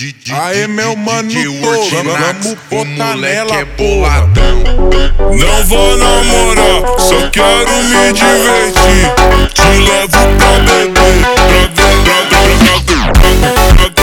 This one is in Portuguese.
Aê, meu mano, vamos botar nela, porra. Não vou namorar, só quero me divertir. Te levo pra beber, pra